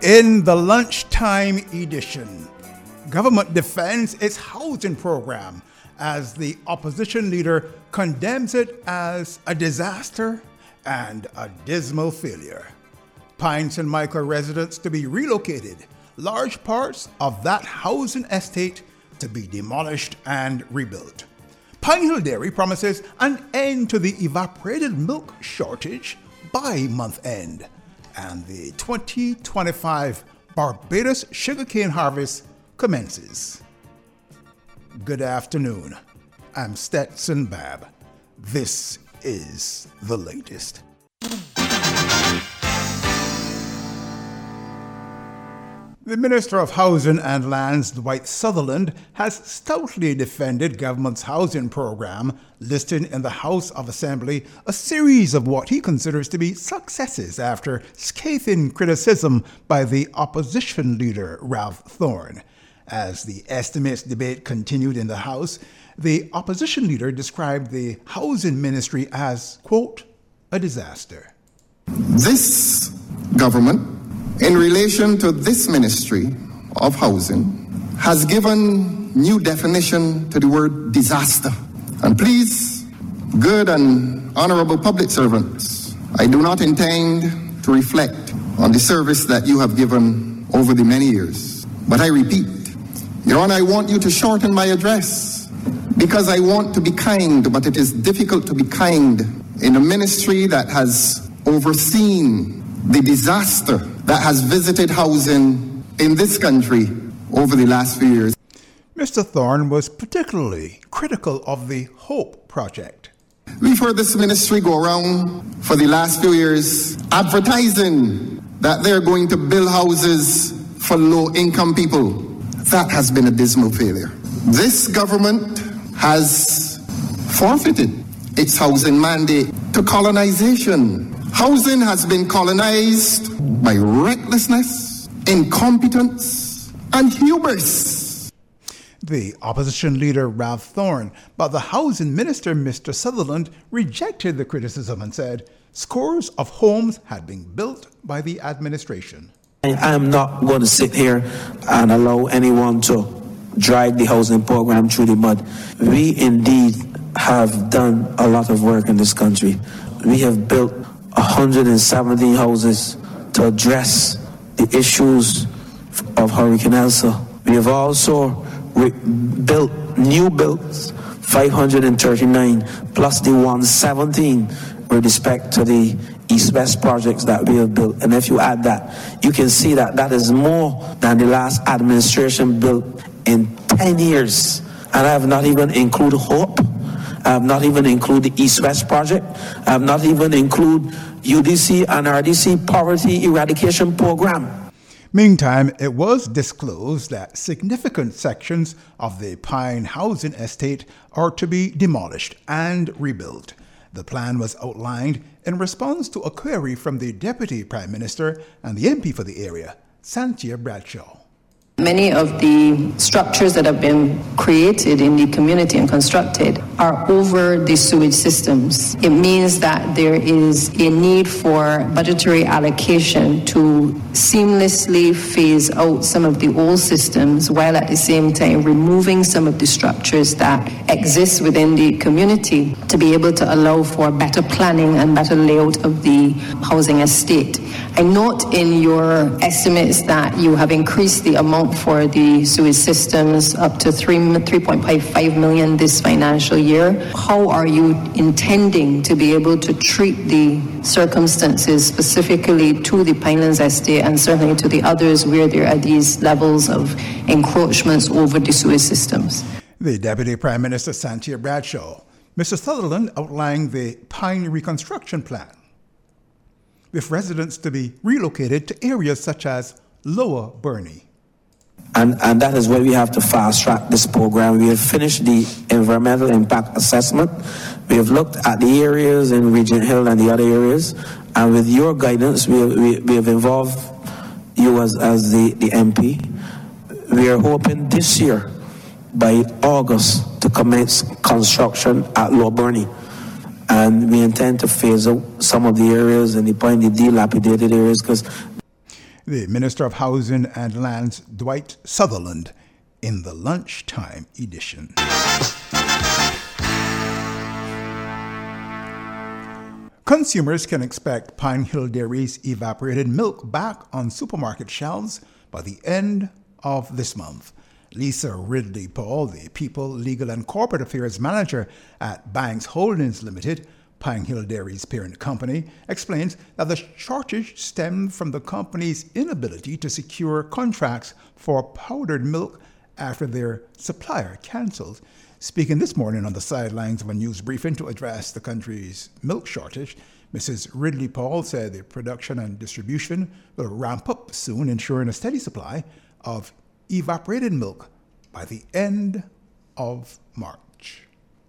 In the lunchtime edition, government defends its housing program as the opposition leader condemns it as a disaster and a dismal failure. Pine St. Michael residents to be relocated, large parts of that housing estate to be demolished and rebuilt. Pine Hill Dairy promises an end to the evaporated milk shortage by month end. And the 2025 Barbados sugarcane harvest commences. Good afternoon. I'm Stetson Babb. This is the latest. The Minister of Housing and Lands, Dwight Sutherland, has stoutly defended government's housing program, listing in the House of Assembly a series of what he considers to be successes after scathing criticism by the opposition leader, Ralph Thorne. As the estimates debate continued in the House, the opposition leader described the housing ministry as, quote, a disaster. This government, in relation to this Ministry of Housing, has given new definition to the word disaster. And please, good and honorable public servants, I do not intend to reflect on the service that you have given over the many years. But I repeat, Your Honor, I want you to shorten my address because I want to be kind, but it is difficult to be kind in a ministry that has overseen the disaster that has visited housing in this country over the last few years. Mr. Thorne was particularly critical of the HOPE project. We've heard this ministry go around for the last few years advertising that they're going to build houses for low-income people. That has been a dismal failure. This government has forfeited its housing mandate to colonization. Housing has been colonized by recklessness, incompetence, and hubris. The opposition leader, Ralph Thorne, but the housing minister, Mr. Sutherland, rejected the criticism and said scores of homes had been built by the administration. I am not going to sit here and allow anyone to drag the housing program through the mud. We indeed have done a lot of work in this country. We have built 117 houses to address the issues of Hurricane Elsa. We have also built new builds, 539, plus the 117 with respect to the East-West projects that we have built. And if you add that, you can see that that is more than the last administration built in 10 years. And I have not even included HOPE. I have not even included the East-West project. I have not even included UDC and RDC poverty eradication program. Meantime, it was disclosed that significant sections of the Pine housing estate are to be demolished and rebuilt. The plan was outlined in response to a query from the Deputy Prime Minister and the MP for the area, Santia Bradshaw. Many of the structures that have been created in the community and constructed are over the sewage systems. It means that there is a need for budgetary allocation to seamlessly phase out some of the old systems while at the same time removing some of the structures that exist within the community to be able to allow for better planning and better layout of the housing estate. I note in your estimates that you have increased the amount for the sewage systems up to 3.55 million this financial year. How are you intending to be able to treat the circumstances specifically to the Pinelands estate and certainly to the others where there are these levels of encroachments over the sewage systems? The Deputy Prime Minister, Santia Bradshaw. Mr. Sutherland outlined the Pine reconstruction plan, with residents to be relocated to areas such as Lower Burnie. And that is why we have to fast track this program. We have finished the environmental impact assessment. We have looked at the areas in Regent Hill and the other areas. And with your guidance, we have involved you as the MP. We are hoping this year, by August, to commence construction at Lower Burnie. And we intend to phase out some of the areas and the dilapidated areas because the Minister of Housing and Lands, Dwight Sutherland, in the lunchtime edition. Consumers can expect Pine Hill Dairy's evaporated milk back on supermarket shelves by the end of this month. Lisa Ridley Paul, the People, Legal and Corporate Affairs Manager at Banks Holdings Limited, Pine Hill Dairy's parent company, explains that the shortage stemmed from the company's inability to secure contracts for powdered milk after their supplier canceled. Speaking this morning on the sidelines of a news briefing to address the country's milk shortage, Mrs. Ridley Paul said the production and distribution will ramp up soon, ensuring a steady supply of evaporated milk by the end of March.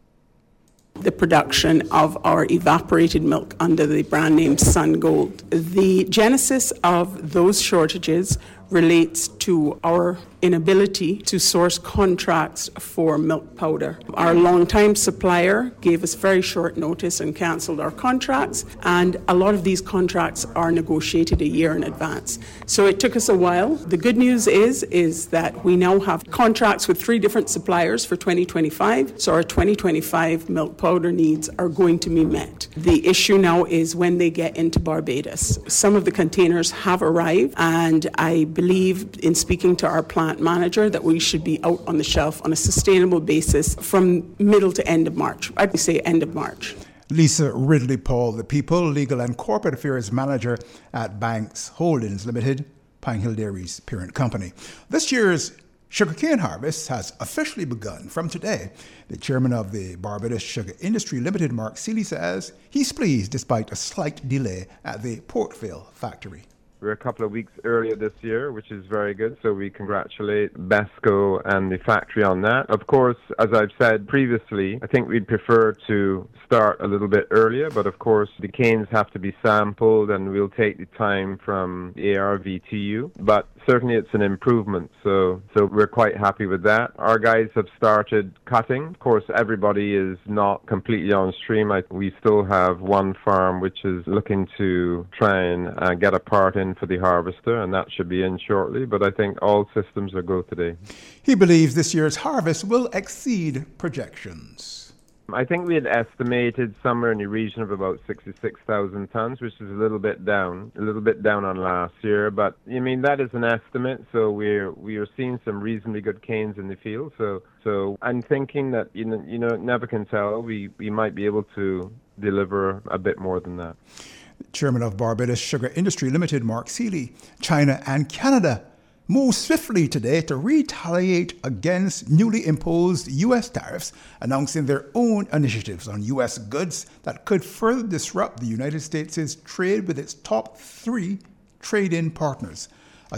The production of our evaporated milk under the brand name Sun Gold. The genesis of those shortages relates to our inability to source contracts for milk powder. Our longtime supplier gave us very short notice and cancelled our contracts, and a lot of these contracts are negotiated a year in advance. So it took us a while. The good news is that we now have contracts with 3 different suppliers for 2025, so our 2025 milk powder needs are going to be met. The issue now is when they get into Barbados. Some of the containers have arrived, and I believe in speaking to our plant manager that we should be out on the shelf on a sustainable basis from middle to end of March. I'd say end of March. Lisa Ridley Paul, the People, Legal and Corporate Affairs Manager at Banks Holdings Limited, Pine Hill Dairy's parent company. This year's sugarcane harvest has officially begun from today. The chairman of the Barbados Sugar Industry Limited, Mark Seeley, says he's pleased despite a slight delay at the Port Vale factory. We're a couple of weeks earlier this year, which is very good, so we congratulate BESCO and the factory on that. Of course, as I've said previously, I think we'd prefer to start a little bit earlier, but of course the canes have to be sampled and we'll take the time from ARVTU, but certainly it's an improvement, so we're quite happy with that. Our guys have started cutting. Of course, everybody is not completely on stream. We still have one farm which is looking to try and get a part in for the harvester, and that should be in shortly, but I think all systems are go today. He believes this year's harvest will exceed projections. I think we had estimated somewhere in the region of about 66,000 tons, which is a little bit down on last year. But I mean, that is an estimate, so we are seeing some reasonably good canes in the field. So I'm thinking that you know never can tell. We might be able to deliver a bit more than that. Chairman of Barbados Sugar Industry Limited, Mark Seeley. China and Canada moved swiftly today to retaliate against newly imposed U.S. tariffs, announcing their own initiatives on U.S. goods that could further disrupt the United States' trade with its top 3 trade-in partners. A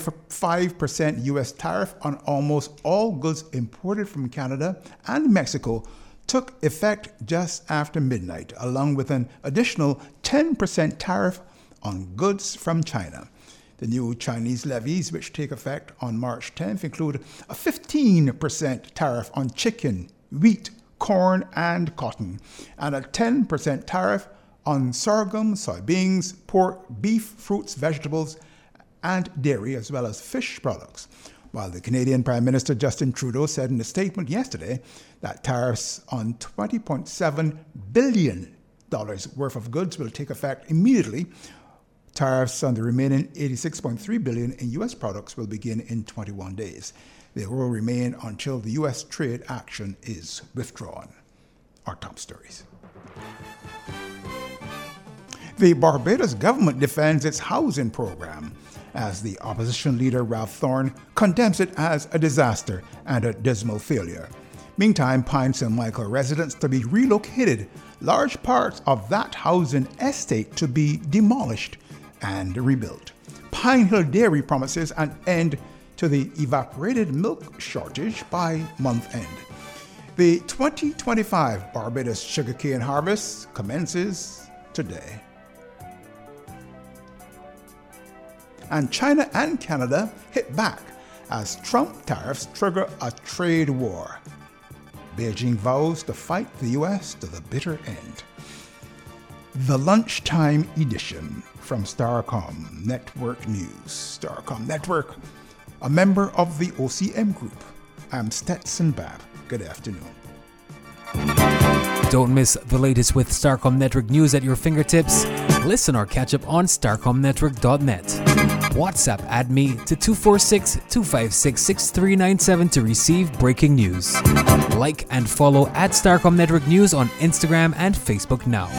25% U.S. tariff on almost all goods imported from Canada and Mexico took effect just after midnight, along with an additional 10% tariff on goods from China. The new Chinese levies, which take effect on March 10th, include a 15% tariff on chicken, wheat, corn, and cotton, and a 10% tariff on sorghum, soybeans, pork, beef, fruits, vegetables, and dairy, as well as fish products. While the Canadian Prime Minister Justin Trudeau said in a statement yesterday that tariffs on $20.7 billion worth of goods will take effect immediately, tariffs on the remaining $86.3 billion in U.S. products will begin in 21 days. They will remain until the U.S. trade action is withdrawn. Our top stories. The Barbados government defends its housing program as the opposition leader Ralph Thorne condemns it as a disaster and a dismal failure. Meantime, Pine St. Michael residents to be relocated, large parts of that housing estate to be demolished and rebuilt. Pine Hill Dairy promises an end to the evaporated milk shortage by month end. The 2025 Barbados sugarcane harvest commences today. And China and Canada hit back as Trump tariffs trigger a trade war. Beijing vows to fight the U.S. to the bitter end. the lunchtime edition from Starcom Network News. Starcom Network, a member of the OCM Group. I'm Stetson Babb. Good afternoon. Don't miss the latest with Starcom Network News at your fingertips. Listen or catch up on starcomnetwork.net. WhatsApp add me to 246-256-6397 to receive breaking news. Like and follow at Starcom Network News on Instagram and Facebook now.